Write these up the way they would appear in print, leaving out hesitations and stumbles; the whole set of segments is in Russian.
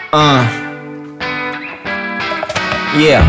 Yeah.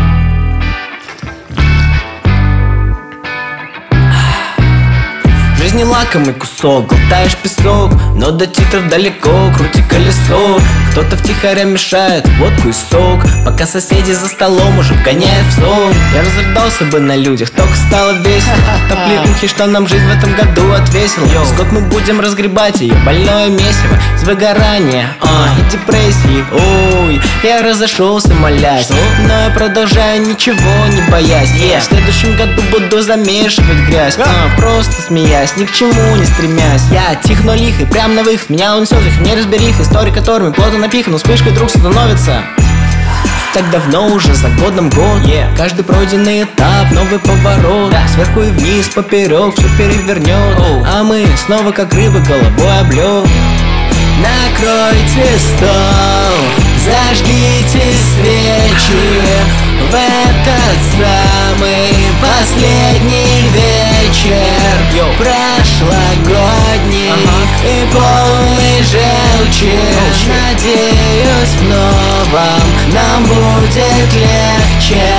Жизнь лакомый кусок, глотаешь песок, но до титров далеко, крути колесо. Кто-то втихаря мешает водку и сок, пока соседи за столом уже вгоняют в сон. Я разрыдался бы на людях, только стало весело. Топлеухи, что нам жизнь в этом году отвесила. Сколько мы будем разгребать ее больное месиво с выгорания и депрессии. Ой, я разошелся, молясь, но я продолжаю, ничего не боясь. В следующем году буду замешивать грязь, просто смеясь, ни к чему не стремясь. Я тих, но лихой, прям на выход, меня унесет их неразберих. Истории, которыми плотно напихано, вспышкой вдруг становится. Так давно уже, за годом год, каждый пройденный этап, новый поворот, сверху и вниз, поперек, все перевернет, а мы снова как рыбы головой об лед. Накройте стол, зажгите свечи в этот самый последний вечер, прошлогодний и полный желчи. Надеюсь, в новом нам будет легче.